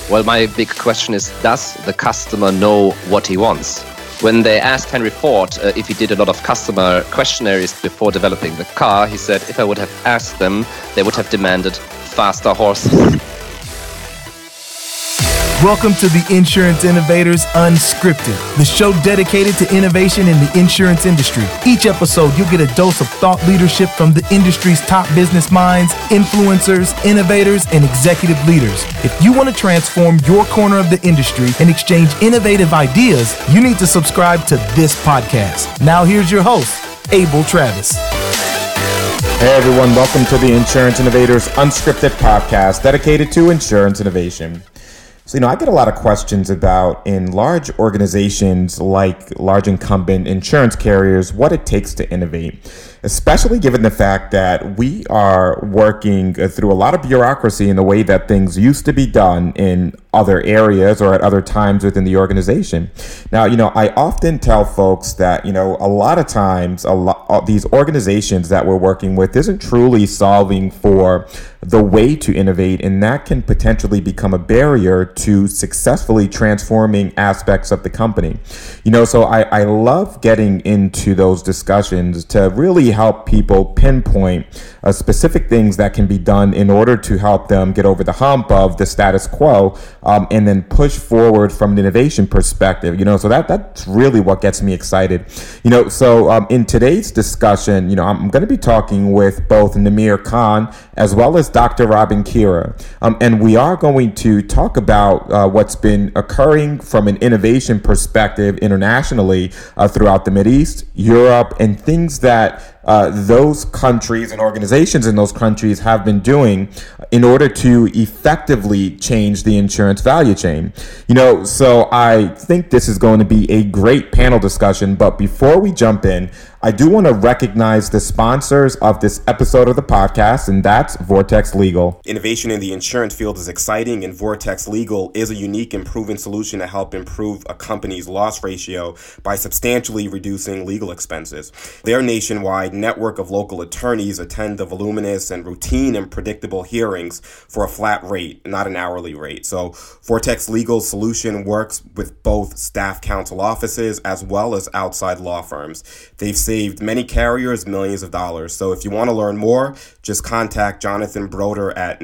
Well, my big question is, does the customer know what he wants? When they asked Henry Ford if he did a lot of customer questionnaires before developing the car, he said if I would have asked them, they would have demanded faster horses. Welcome to the Insurance Innovators Unscripted, the show dedicated to innovation in the insurance industry. Each episode, you'll get a dose of thought leadership from the industry's top business minds, influencers, innovators, and executive leaders. If you want to transform your corner of the industry and exchange innovative ideas, you need to subscribe to this podcast. Now here's your host, Abel Travis. Hey everyone, welcome to the Insurance Innovators Unscripted podcast dedicated to insurance innovation. So, I get a lot of questions about, in large organizations like large incumbent insurance carriers, what it takes to innovate, especially given the fact that we are working through a lot of bureaucracy in the way that things used to be done in other areas or at other times within the organization. Now, I often tell folks that, a lot of times these organizations that we're working with isn't truly solving for the way to innovate, and that can potentially become a barrier to successfully transforming aspects of the company. So I love getting into those discussions to really help people pinpoint specific things that can be done in order to help them get over the hump of the status quo and then push forward from an innovation perspective. So that's really what gets me excited. So in today's discussion, I'm going to be talking with both Namir Khan as well as Dr. Robin Kira. And we are going to talk about what's been occurring from an innovation perspective internationally throughout the Mideast, Europe, and things that those countries and organizations in those countries have been doing in order to effectively change the insurance value chain. So I think this is going to be a great panel discussion. But before we jump in, I do want to recognize the sponsors of this episode of the podcast, and that's Vortex Legal. Innovation in the insurance field is exciting, and Vortex Legal is a unique and proven solution to help improve a company's loss ratio by substantially reducing legal expenses. Their nationwide network of local attorneys attend the voluminous and routine and predictable hearings for a flat rate, not an hourly rate. So Vortex Legal's solution works with both staff counsel offices as well as outside law firms. They've saved many carriers millions of dollars. So if you want to learn more, just contact Jonathan Broder at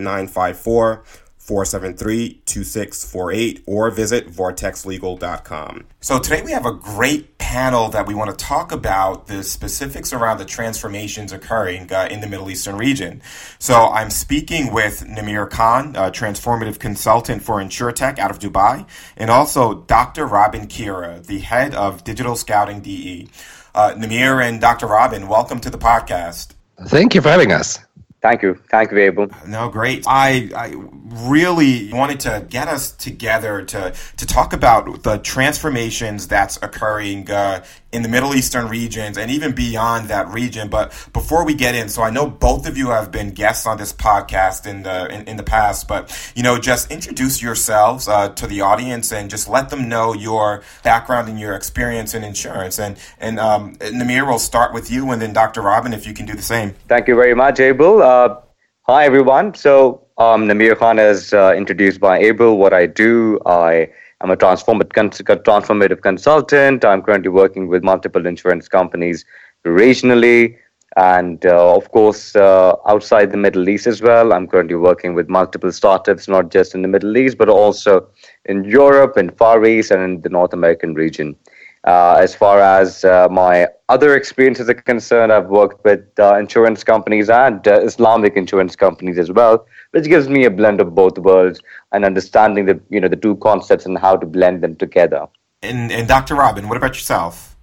954-473-2648 or visit vortexlegal.com. So today we have a great panel that we want to talk about the specifics around the transformations occurring in the Middle Eastern region. So I'm speaking with Namir Khan, a transformative consultant for InsurTech out of Dubai, and also Dr. Robin Kira, the head of Digital Scouting DE. Namir and Dr. Robin, welcome to the podcast. Thank you for having us. Thank you, Abel. No, great. I really wanted to get us together to talk about the transformations that's occurring in the Middle Eastern regions and even beyond that region. But before we get in, so I know both of you have been guests on this podcast in the past, but just introduce yourselves to the audience and just let them know your background and your experience in insurance. And Namir, we'll start with you, and then Dr. Robin, if you can do the same. Thank you very much, Abel. Hi, everyone. So Namir Khan, as introduced by Abel. What I do, I am a transformative consultant. I'm currently working with multiple insurance companies regionally and, of course, outside the Middle East as well. I'm currently working with multiple startups, not just in the Middle East, but also in Europe, in Far East, and in the North American region. As far as my other experiences are concerned, I've worked with insurance companies and Islamic insurance companies as well, which gives me a blend of both worlds and understanding the two concepts and how to blend them together. And Dr. Robin, what about yourself?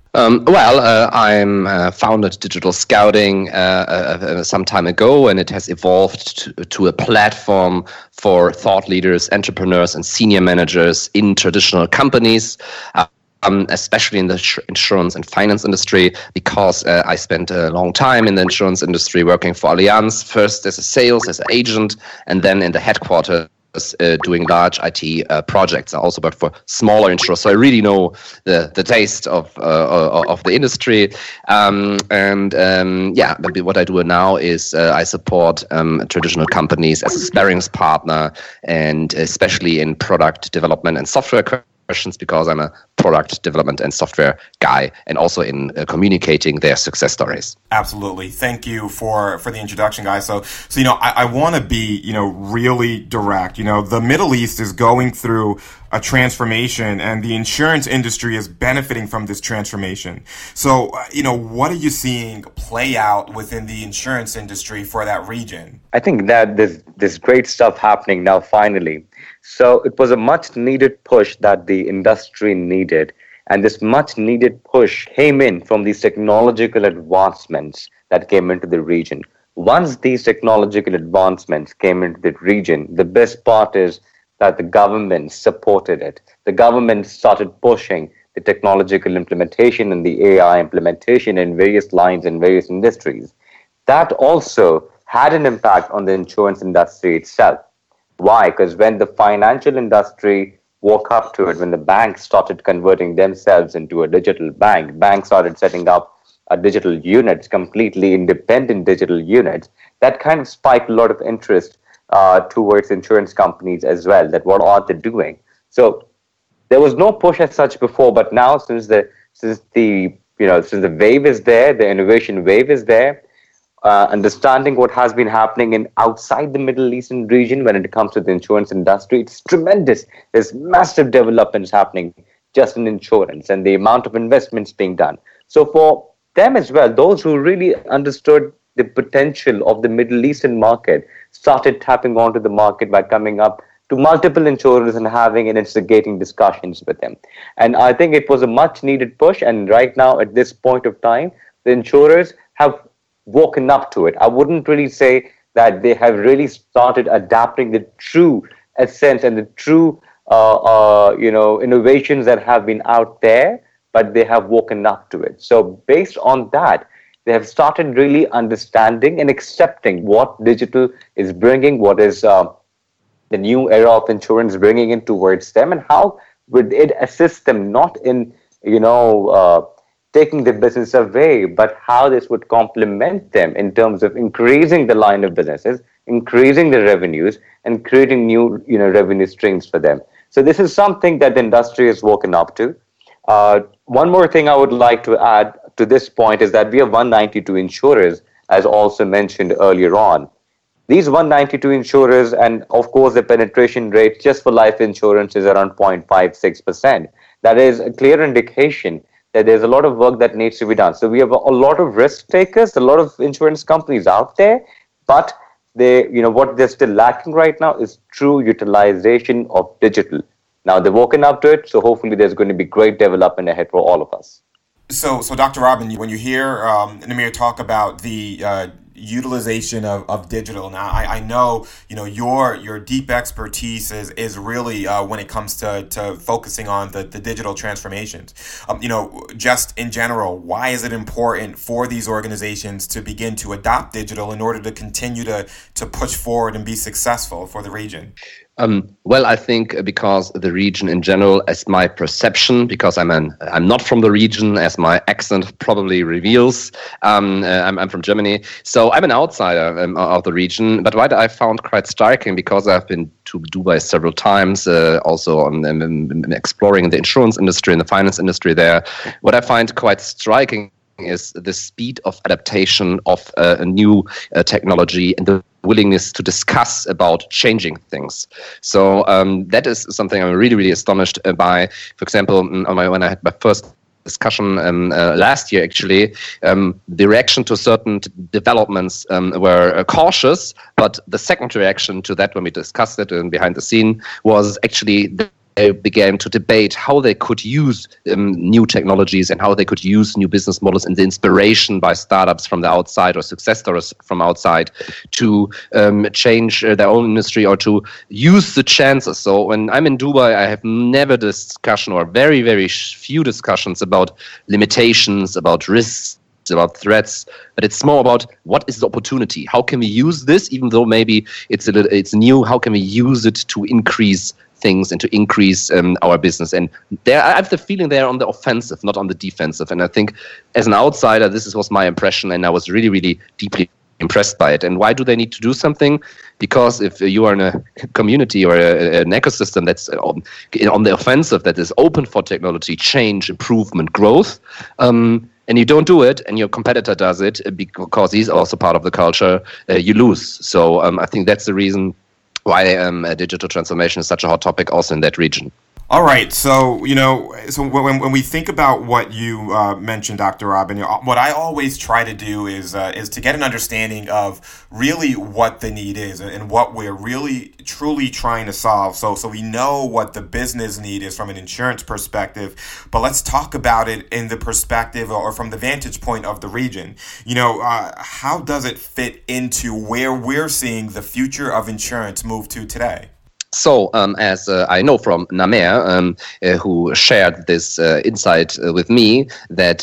I'm founded Digital Scouting some time ago, and it has evolved to a platform for thought leaders, entrepreneurs, and senior managers in traditional companies. Especially in the insurance and finance industry, because I spent a long time in the insurance industry working for Allianz, first as a sales, as an agent, and then in the headquarters doing large IT projects. I also work for smaller insurers, so I really know the taste of the industry. But what I do now is I support traditional companies as a sparrings partner, and especially in product development and software questions, because I'm a product development and software guy, and also in communicating their success stories. Absolutely. Thank you for the introduction, guys. So I want to be, really direct. The Middle East is going through a transformation, and the insurance industry is benefiting from this transformation. So, what are you seeing play out within the insurance industry for that region? I think that there's great stuff happening now, finally. So it was a much needed push that the industry needed. And this much needed push came in from these technological advancements that came into the region. Once these technological advancements came into the region, the best part is that the government supported it. The government started pushing the technological implementation and the AI implementation in various lines and various industries. That also had an impact on the insurance industry itself. Why? Because when the financial industry woke up to it, when the banks started converting themselves into a digital bank, banks started setting up digital units, completely independent digital units, that kind of spiked a lot of interest towards insurance companies as well, that what are they doing? So there was no push as such before, but now since the wave is there, the innovation wave is there, understanding what has been happening in outside the Middle Eastern region when it comes to the insurance industry, it's tremendous. There's massive developments happening just in insurance and the amount of investments being done. So for them as well, those who really understood the potential of the Middle Eastern market started tapping onto the market by coming up to multiple insurers and having and instigating discussions with them. And I think it was a much needed push. And right now, at this point of time, the insurers have woken up to it. I wouldn't really say that they have really started adapting the true essence and the true innovations that have been out there, but they have woken up to it. So based on that, they have started really understanding and accepting what digital is bringing, what is the new era of insurance bringing in towards them, and how would it assist them, not in taking the business away, but how this would complement them in terms of increasing the line of businesses, increasing the revenues, and creating new revenue streams for them. So this is something that the industry has woken up to. One more thing I would like to add to this point is that we have 192 insurers, as also mentioned earlier on. These 192 insurers, and of course the penetration rate just for life insurance is around 0.56%. That is a clear indication that there's a lot of work that needs to be done. So we have a lot of risk takers, a lot of insurance companies out there, but what they're still lacking right now is true utilization of digital. Now they've woken up to it, so hopefully there's going to be great development ahead for all of us. So Dr. Robin, when you hear Namir talk about the utilization of digital, now I know your deep expertise is really when it comes to focusing on the digital transformations. Just in general, why is it important for these organizations to begin to adopt digital in order to continue to push forward and be successful for the region? Well, I think because the region in general, as my perception, because I'm not from the region, as my accent probably reveals. I'm from Germany, so I'm an outsider of the region. But what I found quite striking, because I've been to Dubai several times, also on exploring the insurance industry and the finance industry there. What I find quite striking is the speed of adaptation of a new technology and the willingness to discuss about changing things. So that is something I'm really, really astonished by. For example, when I had my first discussion last year, actually, the reaction to certain developments were cautious, but the second reaction to that, when we discussed it behind the scene, was actually they began to debate how they could use new technologies and how they could use new business models and the inspiration by startups from the outside or success stories from outside to change their own industry or to use the chances. So when I'm in Dubai, I have never discussion or very, very few discussions about limitations, about risks, about threats, but it's more about what is the opportunity. How can we use this, even though maybe it's new? How can we use it to increase things and to increase our business? And I have the feeling they're on the offensive, not on the defensive. And I think as an outsider, this was my impression, and I was really, really deeply impressed by it. And why do they need to do something? Because if you are in a community or an ecosystem that's on the offensive, that is open for technology, change, improvement, growth, and you don't do it, and your competitor does it because he's also part of the culture, you lose. So I think that's the reason why digital transformation is such a hot topic also in that region. All right, so when we think about what you mentioned, Dr. Robin, what I always try to do is to get an understanding of really what the need is and what we're really truly trying to solve. So we know what the business need is from an insurance perspective, but let's talk about it in the perspective or from the vantage point of the region. How does it fit into where we're seeing the future of insurance move to today? So, as I know from Namer, who shared this insight with me, that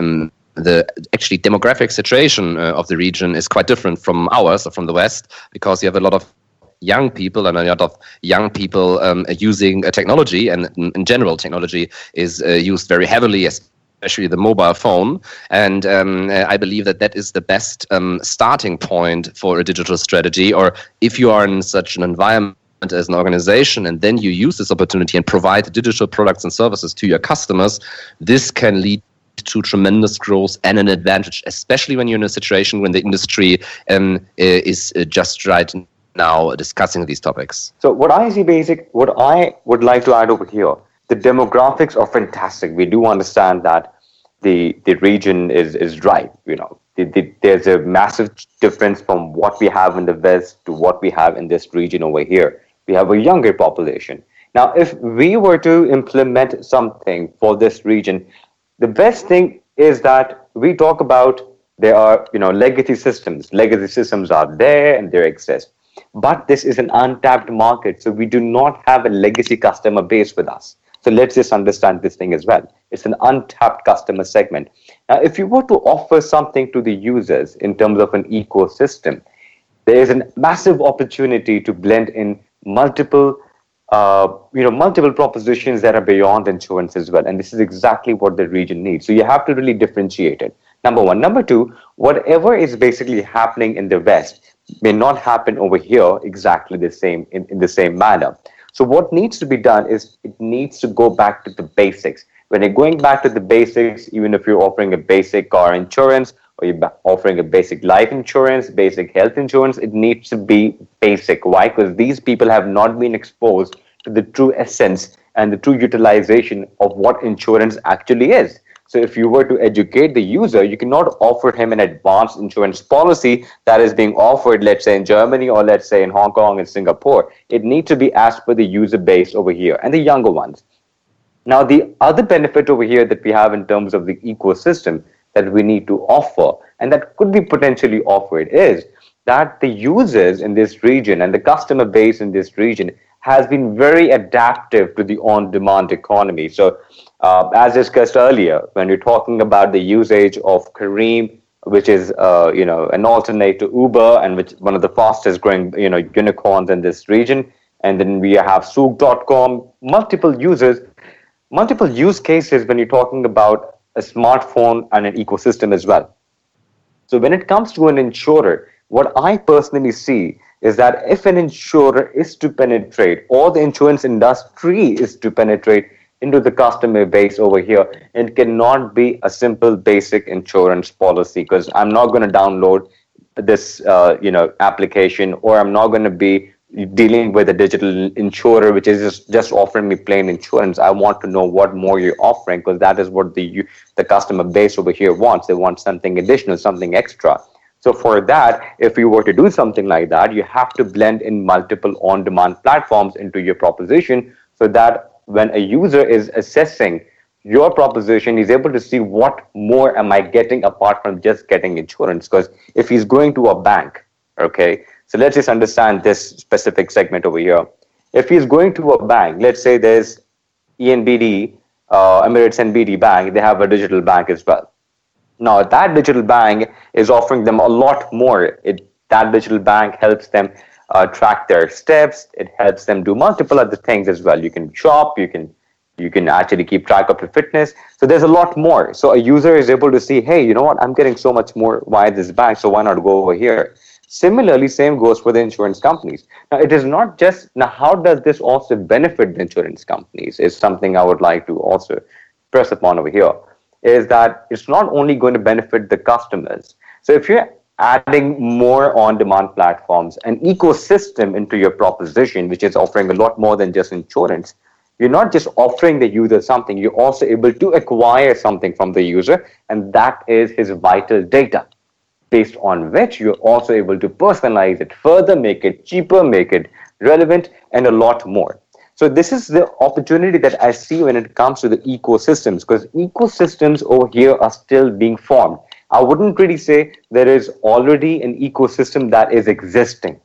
the actually demographic situation of the region is quite different from ours or from the West, because you have a lot of young people and a lot of young people using technology, and in general, technology is used very heavily, especially the mobile phone. And I believe that is the best starting point for a digital strategy. Or if you are in such an environment as an organization, and then you use this opportunity and provide digital products and services to your customers, this can lead to tremendous growth and an advantage, especially when you're in a situation when the industry is just right now discussing these topics. So what I would like to add over here, the demographics are fantastic. We do understand that the region is right. There's a massive difference from what we have in the West to what we have in this region over here. We have a younger population. Now, if we were to implement something for this region, the best thing is that we talk about there are, legacy systems. Legacy systems are there and they exist. But this is an untapped market, so we do not have a legacy customer base with us. So let's just understand this thing as well. It's an untapped customer segment. Now, if you were to offer something to the users in terms of an ecosystem, there is a massive opportunity to blend in multiple propositions that are beyond insurance as well. And this is exactly what the region needs. So you have to really differentiate it. Number one. Number two, whatever is basically happening in the West may not happen over here exactly the same in the same manner. So what needs to be done is it needs to go back to the basics. When you're going back to the basics, even if you're offering a basic car insurance, or you're offering a basic life insurance, basic health insurance, it needs to be basic. Why? Because these people have not been exposed to the true essence and the true utilization of what insurance actually is. So if you were to educate the user, you cannot offer him an advanced insurance policy that is being offered, let's say in Germany or let's say in Hong Kong and Singapore. It needs to be as per the user base over here and the younger ones. Now, the other benefit over here that we have in terms of the ecosystem that we need to offer, and that could be potentially offered, is that the users in this region and the customer base in this region has been very adaptive to the on-demand economy. So as discussed earlier, when we're talking about the usage of Careem, which is an alternate to Uber and which one of the fastest growing unicorns in this region, and then we have Souk.com, multiple use cases when you're talking about a smartphone and an ecosystem as well. So when it comes to an insurer, what I personally see is that if an insurer is to penetrate, or the insurance industry is to penetrate into the customer base over here, it cannot be a simple basic insurance policy, because I'm not going to download this application, or I'm not going to be dealing with a digital insurer which is just offering me plain insurance. I want to know what more you're offering, because that is what the customer base over here wants. They want something additional, something extra. So for that, if you were to do something like that, you have to blend in multiple on-demand platforms into your proposition, so that when a user is assessing your proposition, he's able to see what more am I getting apart from just getting insurance. Because if he's going to a bank, okay, so let's just understand this specific segment over here. If he's going to a bank, let's say there's ENBD, Emirates NBD Bank, they have a digital bank as well. Now, that digital bank is offering them a lot more. That digital bank helps them track their steps. It helps them do multiple other things as well. You can shop, you can actually keep track of your fitness. So there's a lot more. So a user is able to see, hey, you know what, I'm getting so much more via this bank, so why not go over here? Similarly, same goes for the insurance companies. Now, it is not just, now how does this also benefit the insurance companies is something I would like to also press upon over here, is that it's not only going to benefit the customers. So if you're adding more on-demand platforms, an ecosystem into your proposition, which is offering a lot more than just insurance, you're not just offering the user something, you're also able to acquire something from the user, and that is his vital data, based on which you're also able to personalize it further, make it cheaper, make it relevant, and a lot more. So this is the opportunity that I see when it comes to the ecosystems, because ecosystems over here are still being formed. I wouldn't really say there is already an ecosystem that is existing.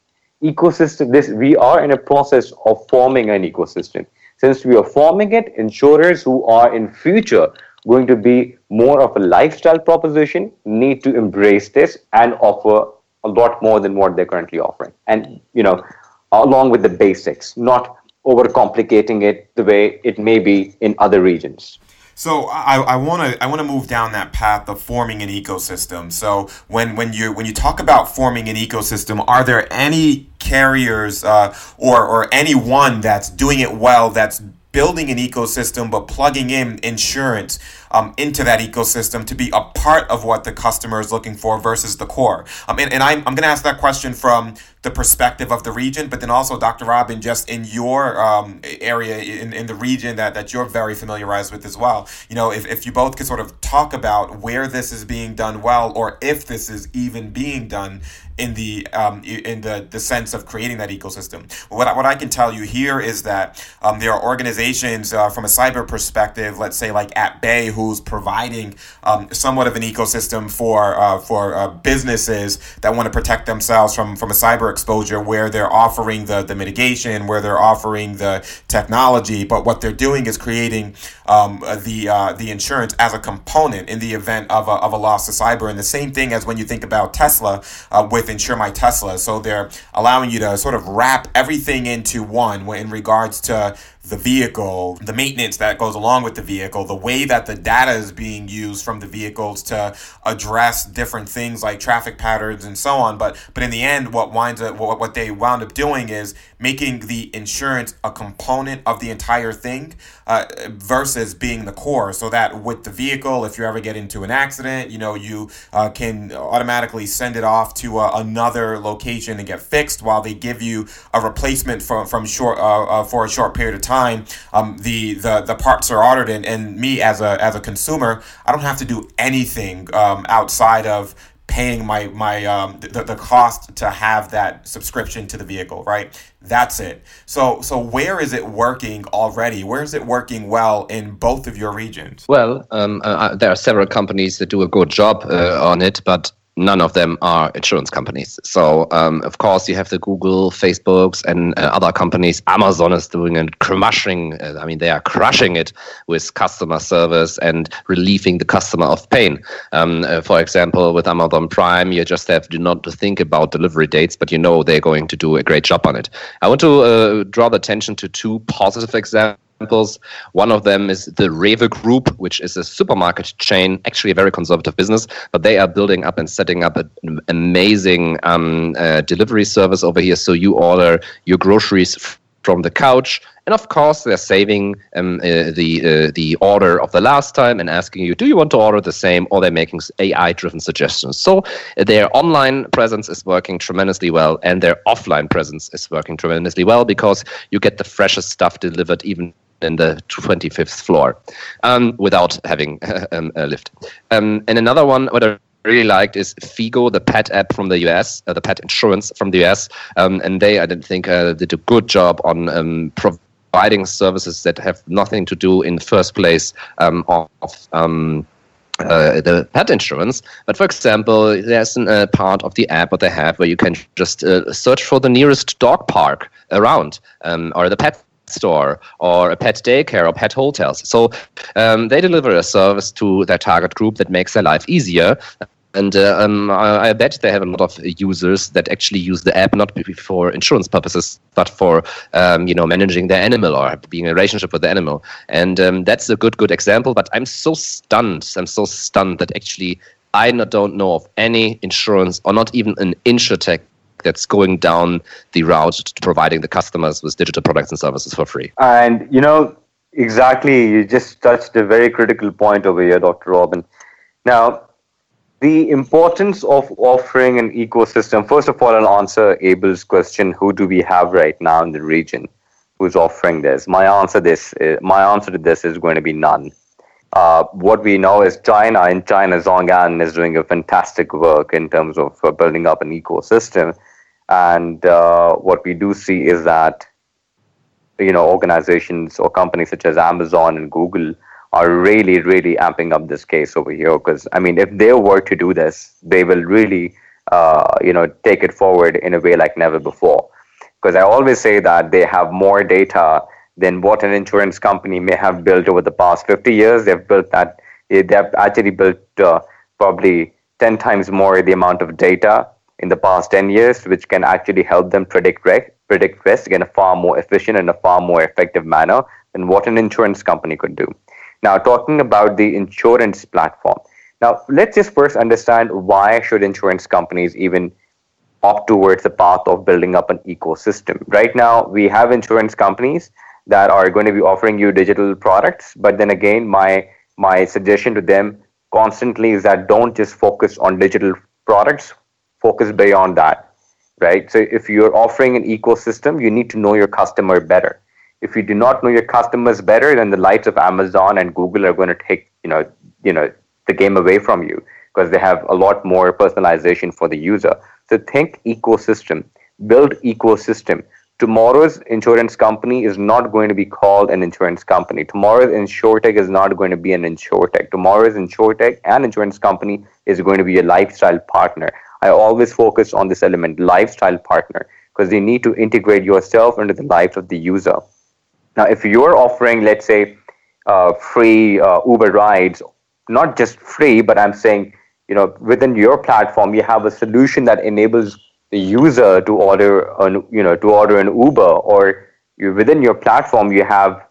We are in a process of forming an ecosystem. Since we are forming it, insurers who are in future going to be more of a lifestyle proposition need to embrace this and offer a lot more than what they're currently offering. And, along with the basics, not overcomplicating it the way it may be in other regions. So I want to move down that path of forming an ecosystem. So when you talk about forming an ecosystem, are there any carriers or anyone that's doing it well, that's building an ecosystem but plugging in insurance into that ecosystem to be a part of what the customer is looking for versus the core? And I'm going to ask that question from the perspective of the region, but then also, Dr. Robin, just in your area, in the region that you're very familiarized with as well. If you both could sort of talk about where this is being done well, or if this is even being done in the sense of creating that ecosystem. What I can tell you here is that there are organizations from a cyber perspective, let's say like At Bay, who's providing somewhat of an ecosystem for businesses that want to protect themselves from a cyber exposure, where they're offering the mitigation, where they're offering the technology, but what they're doing is creating the insurance as a component in the event of a loss to cyber. And the same thing as when you think about Tesla with Insure My Tesla. So they're allowing you to sort of wrap everything into one in regards to the vehicle, the maintenance that goes along with the vehicle, the way that the data is being used from the vehicles to address different things like traffic patterns and so on. But in the end, what they wound up doing is making the insurance a component of the entire thing versus being the core. So that with the vehicle, if you ever get into an accident, you can automatically send it off to another location and get fixed while they give you a replacement for a short period of time. The parts are ordered, and me as a consumer, I don't have to do anything outside of paying the cost to have that subscription to the vehicle, right? That's it. So where is it working already? Where is it working well in both of your regions? Well, there are several companies that do a good job on it, but none of them are insurance companies. So, of course, you have the Google, Facebooks, and other companies. Amazon is doing a crushing. They are crushing it with customer service and relieving the customer of pain. For example, with Amazon Prime, you just have not to think about delivery dates, but they're going to do a great job on it. I want to draw the attention to two positive examples. One of them is the Rewe Group, which is a supermarket chain, actually a very conservative business, but they are building up and setting up an amazing delivery service over here. So you order your groceries from the couch, and of course they're saving the order of the last time and asking you, do you want to order the same? Or they're making AI-driven suggestions. So their online presence is working tremendously well, and their offline presence is working tremendously well, because you get the freshest stuff delivered even in the 25th floor without having a lift. And another one, what I really liked, is Figo, the pet app from the US, the pet insurance from the US. And they, I think, did a good job on providing services that have nothing to do in the first place of the pet insurance. But for example, there's a part of the app that they have where you can just search for the nearest dog park around, or the pet store or a pet daycare or pet hotels. So they deliver a service to their target group that makes their life easier. And I bet they have a lot of users that actually use the app not for insurance purposes, but for managing their animal or being in a relationship with the animal. And that's a good example. But I'm so stunned that actually I don't know of any insurance or not even an insurtech that's going down the route to providing the customers with digital products and services for free. And exactly, you just touched a very critical point over here, Dr. Robin. Now, the importance of offering an ecosystem. First of all, I'll answer Abel's question: who do we have right now in the region who's offering this? My answer to this is going to be none. What we know is China. In China, Zhong'an is doing a fantastic work in terms of building up an ecosystem. And what we do see is that organizations or companies such as Amazon and Google are really, really amping up this case over here. Because, if they were to do this, they will really, take it forward in a way like never before. Because I always say that they have more data than what an insurance company may have built over the past 50 years. They've actually built probably 10 times more the amount of data in the past 10 years, which can actually help them predict risk in a far more efficient and a far more effective manner than what an insurance company could do. Now, talking about the insurance platform. Now, let's just first understand why should insurance companies even opt towards the path of building up an ecosystem. Right now, we have insurance companies that are going to be offering you digital products. But then again, my suggestion to them constantly is that don't just focus on digital products, focus beyond that, right? So if you're offering an ecosystem, you need to know your customer better. If you do not know your customers better, then the likes of Amazon and Google are going to take, the game away from you because they have a lot more personalization for the user. So think ecosystem, build ecosystem. Tomorrow's insurance company is not going to be called an insurance company. Tomorrow's insurtech is not going to be an insurtech. Tomorrow's insurtech and insurance company is going to be a lifestyle partner. I always focus on this element, lifestyle partner, because you need to integrate yourself into the life of the user. Now, if you're offering, let's say, free Uber rides, not just free, but I'm saying, within your platform, you have a solution that enables the user to order an Uber, or within your platform, you have,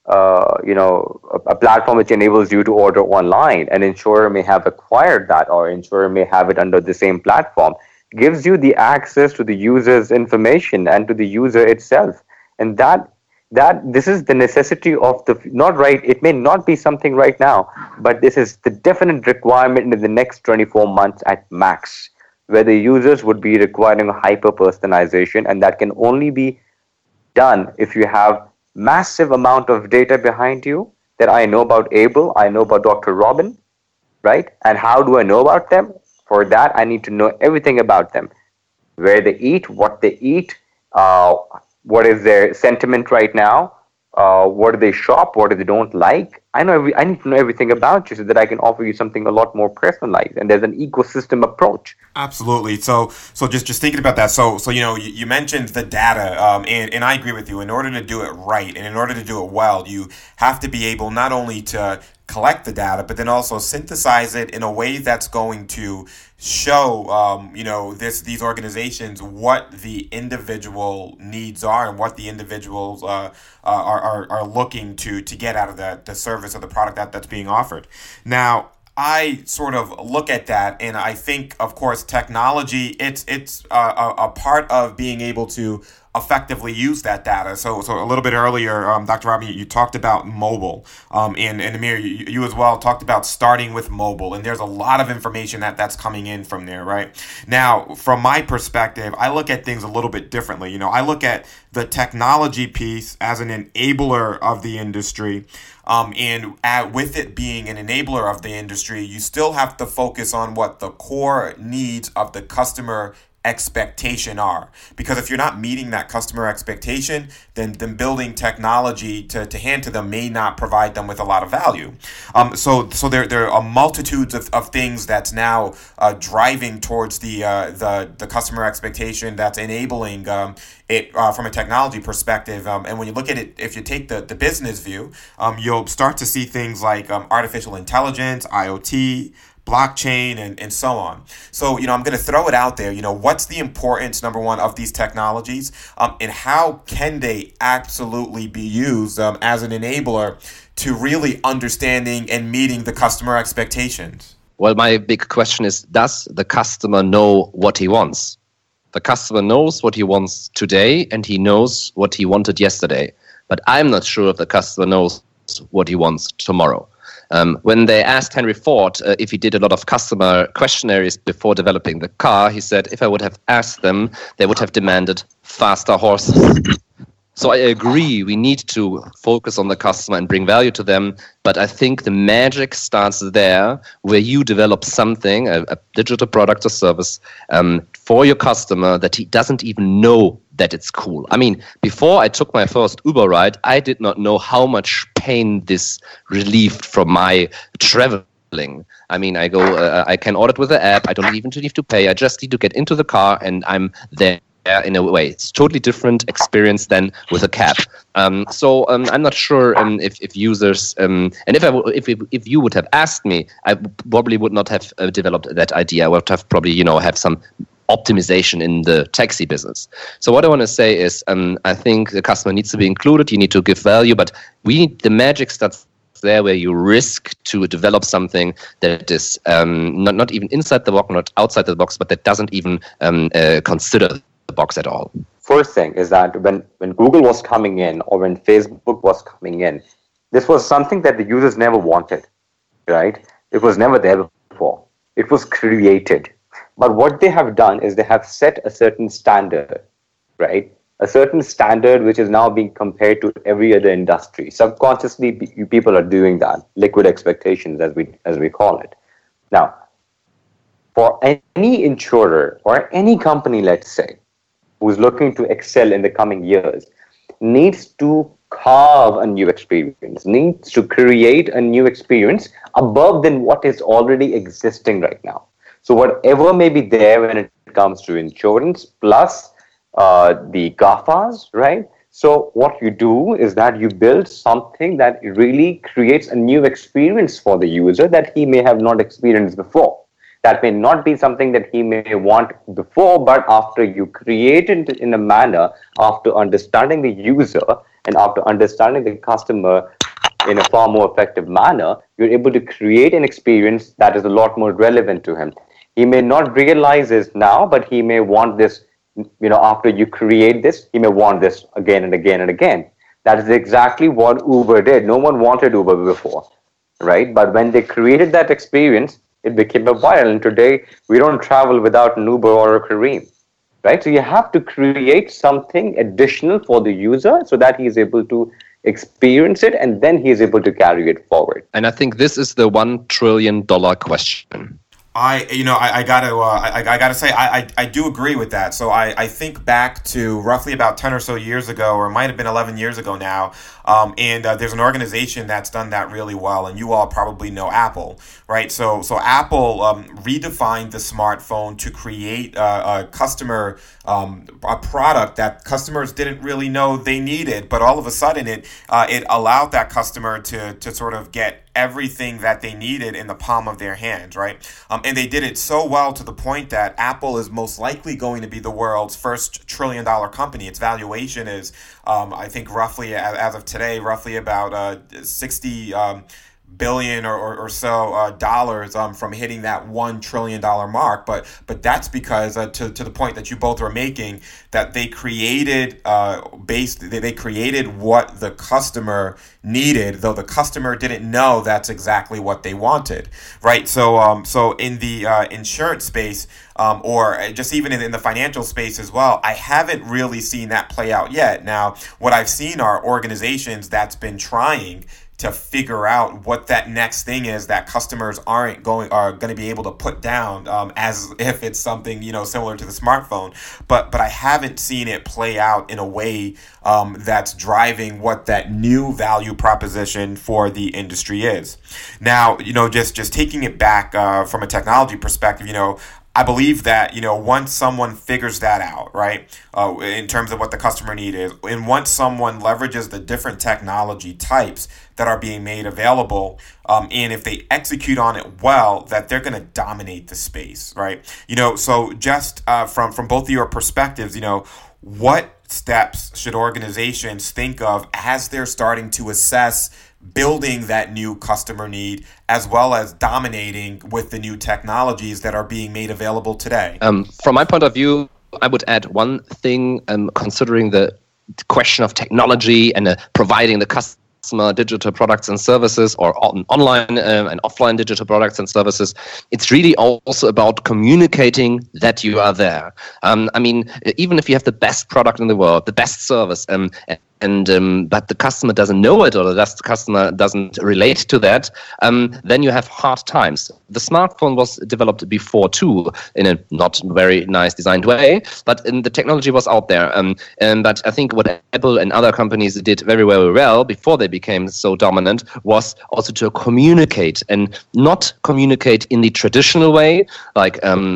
a platform which enables you to order online. An insurer may have acquired that, or insurer may have it under the same platform. Gives you the access to the user's information and to the user itself, and that this is the necessity of it may not be something right now, but this is the definite requirement in the next 24 months at max, where the users would be requiring a hyper-personalization, and that can only be done if you have massive amount of data behind you that I know about Abel, I know about Dr. Robin, right? And how do I know about them? For that, I need to know everything about them, where they eat, what they eat, what is their sentiment right now, what do they shop, what do they don't like. I need to know everything about you so that I can offer you something a lot more personalized. And there's an ecosystem approach. Absolutely. So just thinking about that. So you mentioned the data, and I agree with you. In order to do it right and in order to do it well, you have to be able not only to collect the data, but then also synthesize it in a way that's going to show, these organizations what the individual needs are and what the individuals are looking to get out of the service or the product that's being offered. Now, I sort of look at that, and I think, of course, technology, it's a part of being able to effectively use that data. So a little bit earlier, Dr. Robin, you talked about mobile, and Amir, you as well talked about starting with mobile, and there's a lot of information that's coming in from there, right? Now, from my perspective, I look at things a little bit differently. I look at the technology piece as an enabler of the industry, and with it being an enabler of the industry, you still have to focus on what the core needs of the customer expectation are. Because if you're not meeting that customer expectation, then building technology to hand to them may not provide them with a lot of value. So there are multitudes of things that's now driving towards the customer expectation, that's enabling it from a technology perspective. And when you look at it, if you take the business view, you'll start to see things like artificial intelligence, IoT, blockchain, and so on. So, I'm going to throw it out there. What's the importance, number one, of these technologies, and how can they absolutely be used as an enabler to really understanding and meeting the customer expectations? Well, my big question is, does the customer know what he wants? The customer knows what he wants today, and he knows what he wanted yesterday. But I'm not sure if the customer knows what he wants tomorrow. When they asked Henry Ford if he did a lot of customer questionnaires before developing the car, he said, if I would have asked them, they would have demanded faster horses. So I agree, we need to focus on the customer and bring value to them, but I think the magic starts there, where you develop something, a digital product or service, for your customer that he doesn't even know that it's cool. I mean, before I took my first Uber ride, I did not know how much pain this relieved from my traveling. I mean, I can order it with the app, I don't even need to pay, I just need to get into the car and I'm there. In a way, it's totally different experience than with a cab. So I'm not sure if users and if you would have asked me, I probably would not have developed that idea. I would have probably have some optimization in the taxi business. So what I want to say is, I think the customer needs to be included. You need to give value, but the magic starts there, where you risk to develop something that is not even inside the box, not outside the box, but that doesn't even consider box at all. First thing is that when Google was coming in, or when Facebook was coming in, this was something that the users never wanted, right? It was never there before. It was created. But what they have done is they have set a certain standard, right? A certain standard which is now being compared to every other industry. Subconsciously, people are doing that. Liquid expectations, as we call it. Now, for any insurer or any company, let's say, who's looking to excel in the coming years, needs to carve a new experience, needs to create a new experience above than what is already existing right now. So whatever may be there when it comes to insurance, plus the GAFAs, right? So what you do is that you build something that really creates a new experience for the user that he may have not experienced before. That may not be something that he may want before, but after you create it in a manner, after understanding the user and after understanding the customer in a far more effective manner, you're able to create an experience that is a lot more relevant to him. He may not realize this now, but he may want this, after you create this, he may want this again and again and again. That is exactly what Uber did. No one wanted Uber before, right? But when they created that experience, it became a viral, and today we don't travel without an Uber or a Careem, right? So you have to create something additional for the user so that he is able to experience it, and then he is able to carry it forward. And I think this is the $1 trillion question. I gotta say, I do agree with that. So I think back to roughly about 10 or so years ago, or it might have been 11 years ago now. And there's an organization that's done that really well, and you all probably know Apple, right? So Apple redefined the smartphone to create a product that customers didn't really know they needed, but all of a sudden it allowed that customer to sort of get everything that they needed in the palm of their hands, right? And they did it so well to the point that Apple is most likely going to be the world's first $1 trillion company. Its valuation is, I think, roughly as of today, roughly about 60 billion or so dollars from hitting that $1 trillion mark. But that's because to the point that you both are making, that they created they created what the customer needed, though the customer didn't know that's exactly what they wanted, right? So in the insurance space, or just even in the financial space as well, I haven't really seen that play out yet. Now, what I've seen are organizations that's been trying to figure out what that next thing is that customers are going to be able to put down, as if it's something, similar to the smartphone. But I haven't seen it play out in a way that's driving what that new value proposition for the industry is. Now, just taking it back from a technology perspective, I believe that, once someone figures that out, right, in terms of what the customer need is, and once someone leverages the different technology types that are being made available, and if they execute on it well, that they're going to dominate the space, right? So just from both of your perspectives, what steps should organizations think of as they're starting to assess building that new customer need, as well as dominating with the new technologies that are being made available today? From my point of view, I would add one thing, considering the question of technology and providing the customer digital products and services, or online and offline digital products and services. It's really also about communicating that you are there. Even if you have the best product in the world, the best service, but the customer doesn't know it, or the customer doesn't relate to that, then you have hard times. The smartphone was developed before too, in a not very nice designed way, but the technology was out there. But I think what Apple and other companies did very well before they became so dominant was also to communicate, and not communicate in the traditional way, but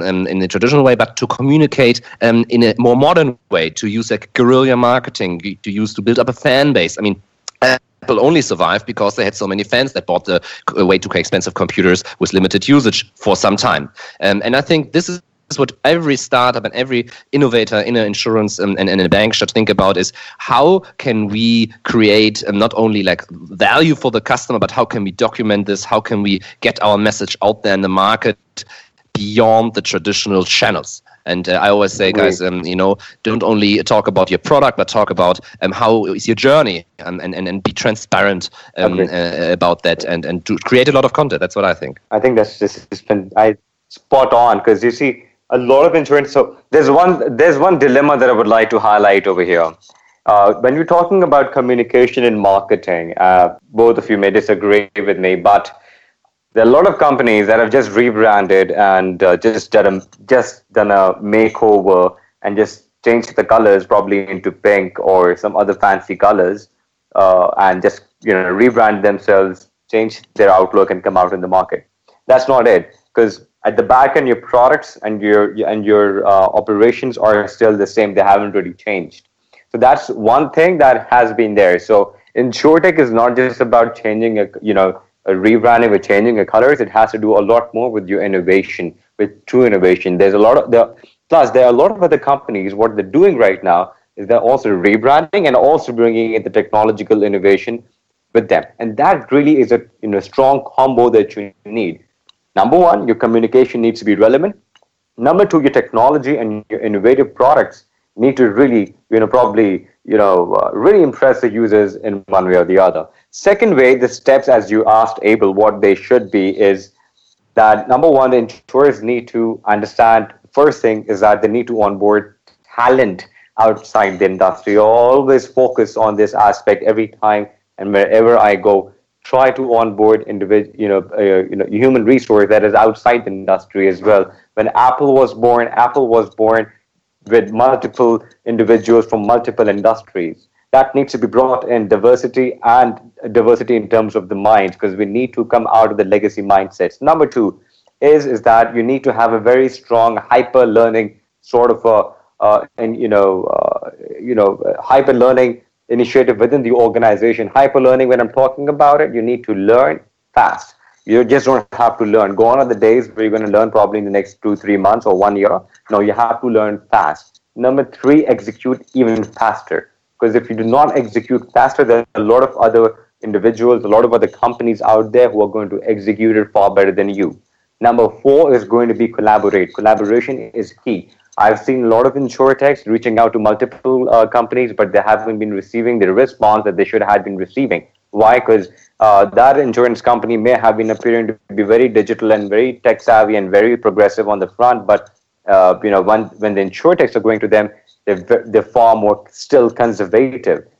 to communicate in a more modern way, to use like guerrilla marketing, to build up a fan base. Apple only survived because they had so many fans that bought the way too expensive computers with limited usage for some time. And I think this is what every startup and every innovator in an insurance and in a bank should think about, is how can we create not only like value for the customer, but how can we document this? How can we get our message out there in the market beyond the traditional channels? And I always say, guys, don't only talk about your product, but talk about how is your journey, and be transparent about that, and to create a lot of content. That's what I think. I think this has been spot on, because you see a lot of insurance. So there's one dilemma that I would like to highlight over here. When you're talking about communication and marketing, both of you may disagree with me, but there are a lot of companies that have just rebranded and just done a makeover and just changed the colors probably into pink or some other fancy colors, and just rebrand themselves, change their outlook, and come out in the market. That's not it, because at the back end, your products and your operations are still the same. They haven't really changed. So that's one thing that has been there. So InsurTech is not just about changing a rebranding or changing the colors. It has to do a lot more with your innovation, with true innovation. Plus there are a lot of other companies. What they're doing right now is they're also rebranding and also bringing in the technological innovation with them, and that really is a strong combo that you need. Number one, your communication needs to be relevant. Number two, your technology and your innovative products need to really, really impress the users in one way or the other. Second way, the steps, as you asked, Abel, what they should be is that, number one, the insurers need to understand, first thing is that they need to onboard talent outside the industry. I always focus on this aspect every time and wherever I go. Try to onboard human resource that is outside the industry as well. When Apple was born with multiple individuals from multiple industries. That needs to be brought in, diversity in terms of the minds, because we need to come out of the legacy mindsets. Number two is that you need to have a very strong hyper learning sort of hyper learning initiative within the organization. Hyper learning, when I'm talking about it, you need to learn fast. You just don't have to learn. Gone are the days where you're going to learn probably in the next 2-3 months or 1 year. No, you have to learn fast. Number three, execute even faster. Because if you do not execute faster, there are a lot of other individuals, a lot of other companies out there who are going to execute it far better than you. Number four is going to be collaborate. Collaboration is key. I've seen a lot of insurtechs reaching out to multiple companies, but they haven't been receiving the response that they should have been receiving. Why? Because that insurance company may have been appearing to be very digital and very tech savvy and very progressive on the front, but when the insurtechs are going to them, they're far more still conservative.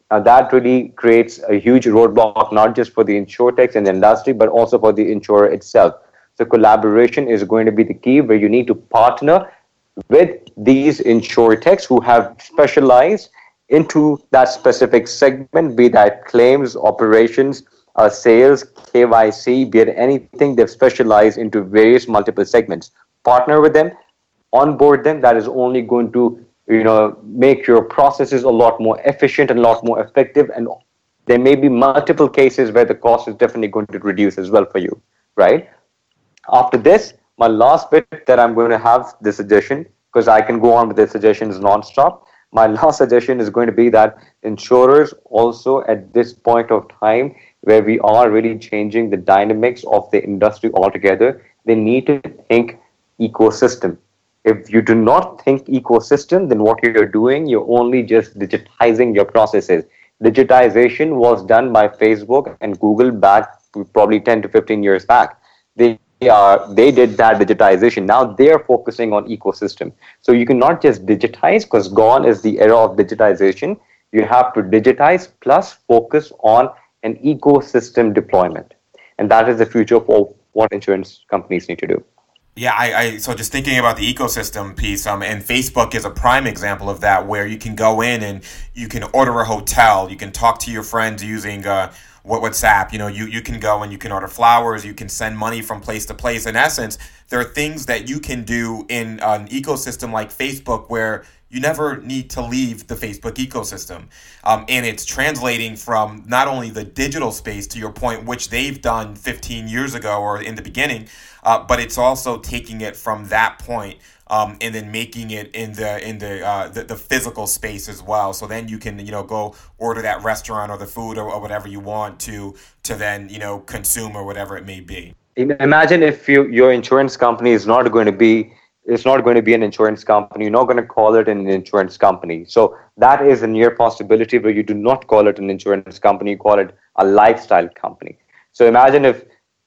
Now that really creates a huge roadblock, not just for the insurtechs and the industry, but also for the insurer itself. So collaboration is going to be the key, where you need to partner with these insurtechs who have specialized into that specific segment, be that claims, operations, sales, KYC, be it anything. They've specialized into various multiple segments. Partner with them, onboard them. That is only going to make your processes a lot more efficient and a lot more effective. And there may be multiple cases where the cost is definitely going to reduce as well for you, right? After this, my last bit that I'm going to have the suggestion, because I can go on with the suggestions nonstop. My last suggestion is going to be that insurers also, at this point of time where we are really changing the dynamics of the industry altogether, they need to think ecosystem. If you do not think ecosystem, then what you're doing, you're only just digitizing your processes. Digitization was done by Facebook and Google back probably 10 to 15 years back. They did that digitization. Now they're focusing on ecosystem. So you cannot just digitize, because gone is the era of digitization. You have to digitize plus focus on an ecosystem deployment. And that is the future for what insurance companies need to do. Yeah, so just thinking about the ecosystem piece, and Facebook is a prime example of that, where you can go in and you can order a hotel, you can talk to your friends using WhatsApp. You can go and you can order flowers, you can send money from place to place. In essence, there are things that you can do in an ecosystem like Facebook where you never need to leave the Facebook ecosystem. And it's translating from not only the digital space, to your point, which they've done 15 years ago or in the beginning, but it's also taking it from that point and then making it in the physical space as well. So then you can go order that restaurant or the food or whatever you want to then consume or whatever it may be. Imagine if your insurance company is not going to be an insurance company. You're not going to call it an insurance company. So that is a near possibility where you do not call it an insurance company, you call it a lifestyle company. So imagine if,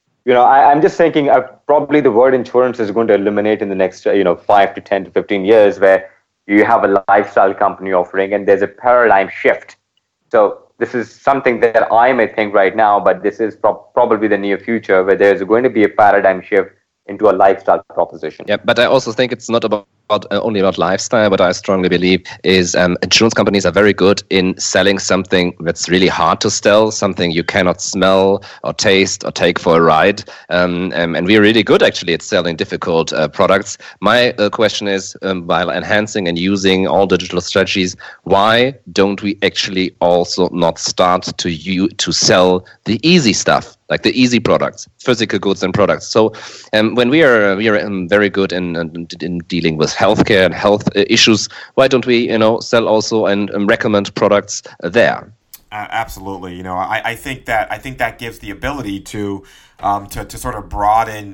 I'm just thinking probably the word insurance is going to eliminate in the next, 5 to 10 to 15 years, where you have a lifestyle company offering and there's a paradigm shift. So this is something that I may think right now, but this is probably the near future, where there's going to be a paradigm shift into a lifestyle proposition. Yeah, but I also think it's not only about lifestyle. What I strongly believe is insurance companies are very good in selling something that's really hard to sell, something you cannot smell or taste or take for a ride. And we're really good actually at selling difficult products. My question is, while enhancing and using all digital strategies, why don't we actually also not start to sell the easy stuff? Like the easy products, physical goods and products. So when we are very good in dealing with healthcare and health issues, why don't we sell also and recommend products there? Absolutely. I think that gives the ability to sort of broaden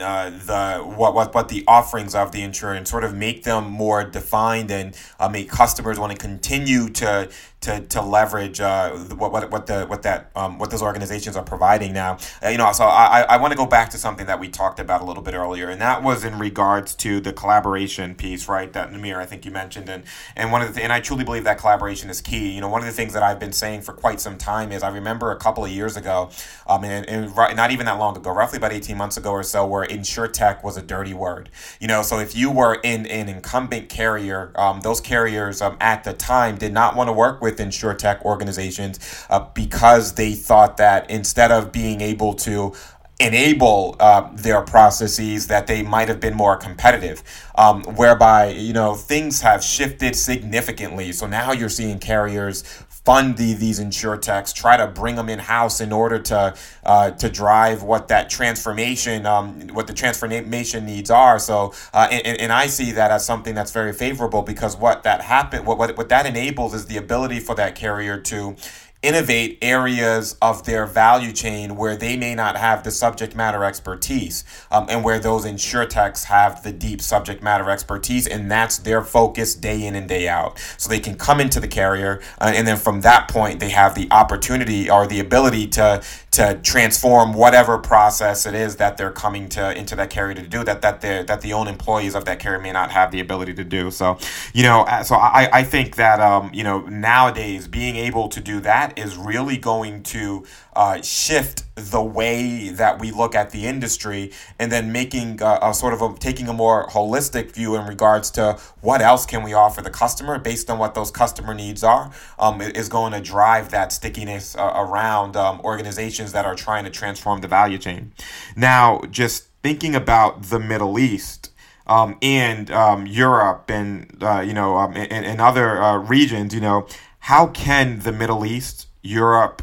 what the offerings of the insurance, sort of make them more defined and make customers want to continue to leverage what those organizations are providing now. So I want to go back to something that we talked about a little bit earlier, and that was in regards to the collaboration piece, right? That Namir, I think you mentioned, and and I truly believe that collaboration is key. One of the things that I've been saying for quite some time is I remember a couple of years ago, and not even that long ago, roughly about 18 months ago or so, where insurtech was a dirty word. So if you were in an incumbent carrier, those carriers at the time did not want to work with insurtech organizations because they thought that instead of being able to enable their processes, that they might have been more competitive, whereby things have shifted significantly. So now you're seeing carriers fund these insurtechs, try to bring them in house in order to drive what that transformation, what the transformation needs are. So and I see that as something that's very favorable, because what that enables is the ability for that carrier to innovate areas of their value chain where they may not have the subject matter expertise, and where those insurtechs have the deep subject matter expertise, and that's their focus day in and day out. So they can come into the carrier, and then from that point, they have the opportunity or the ability to transform whatever process it is that they're coming into that carrier to do that the own employees of that carrier may not have the ability to do. So I think that nowadays being able to do that is really going to shift the way that we look at the industry, and then making taking a more holistic view in regards to what else can we offer the customer based on what those customer needs are, is going to drive that stickiness around organizations that are trying to transform the value chain. Now, just thinking about the Middle East, and Europe and and other regions, how can the Middle East, Europe,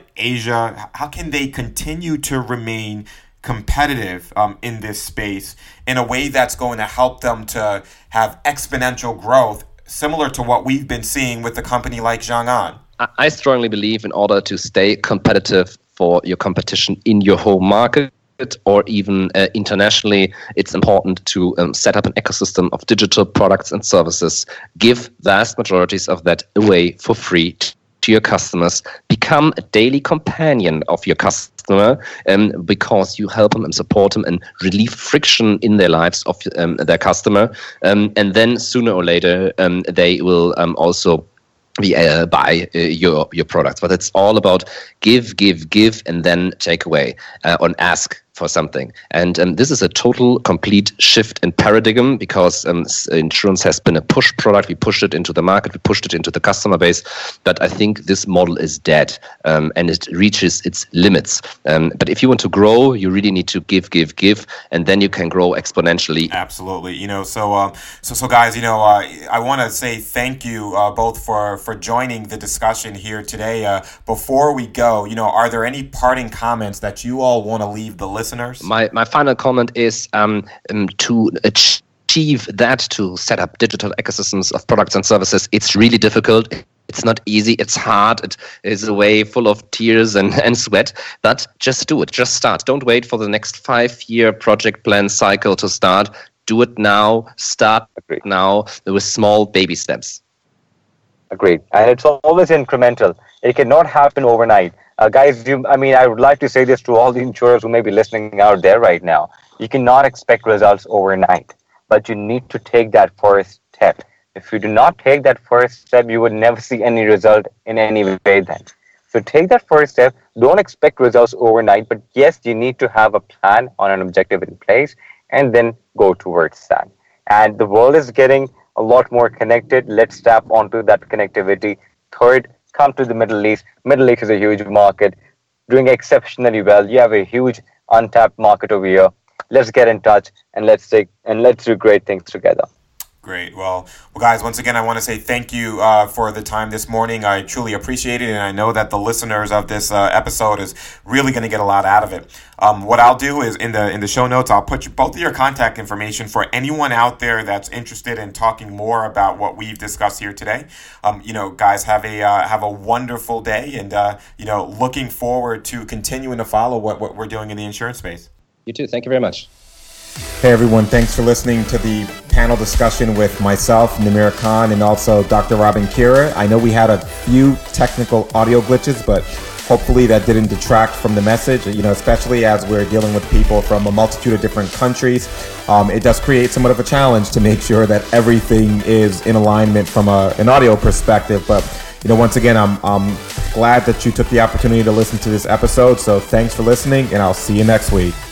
Asia, how can they continue to remain competitive in this space in a way that's going to help them to have exponential growth, similar to what we've been seeing with a company like Zhang'an? I strongly believe in order to stay competitive for your competition in your home market, or even internationally, it's important to set up an ecosystem of digital products and services, give vast majorities of that away for free to your customers, become a daily companion of your customer, because you help them and support them and relieve friction in their lives of their customer. And then sooner or later, they will also buy your products. But it's all about give, and then take away, and ask for something. And this is a total, complete shift in paradigm, because insurance has been a push product. We pushed it into the market, we pushed it into the customer base. But I think this model is dead, and it reaches its limits. But if you want to grow, you really need to give, and then you can grow exponentially. Absolutely. So guys, I want to say thank you both for joining the discussion here today. Before we go, are there any parting comments that you all want to leave the listeners? My final comment is to achieve that, to set up digital ecosystems of products and services. It's really difficult. It's not easy. It's hard. It is a way full of tears and sweat. But just do it. Just start. Don't wait for the next 5-year project plan cycle to start. Do it now. Start now with small baby steps. Agreed. And it's always incremental. It cannot happen overnight. Guys, I would like to say this to all the insurers who may be listening out there right now. You cannot expect results overnight, but you need to take that first step. If you do not take that first step, you would never see any result in any way then. So take that first step. Don't expect results overnight, but yes, you need to have a plan on an objective in place and then go towards that. And the world is getting a lot more connected. Let's tap onto that connectivity. Third, come to the Middle East. Middle East is a huge market, doing exceptionally well. You have a huge untapped market over here. Let's get in touch and let's do great things together. Great. Well, guys, once again, I want to say thank you for the time this morning. I truly appreciate it, and I know that the listeners of this episode is really going to get a lot out of it. What I'll do is in the show notes, I'll put both of your contact information for anyone out there that's interested in talking more about what we've discussed here today. Guys, have a wonderful day, and looking forward to continuing to follow what we're doing in the insurance space. You too. Thank you very much. Hey everyone, thanks for listening to the panel discussion with myself, Namir Khan, and also Dr. Robin Kira. I know we had a few technical audio glitches, but hopefully that didn't detract from the message, especially as we're dealing with people from a multitude of different countries. It does create somewhat of a challenge to make sure that everything is in alignment from an audio perspective. But once again, I'm glad that you took the opportunity to listen to this episode. So thanks for listening, and I'll see you next week.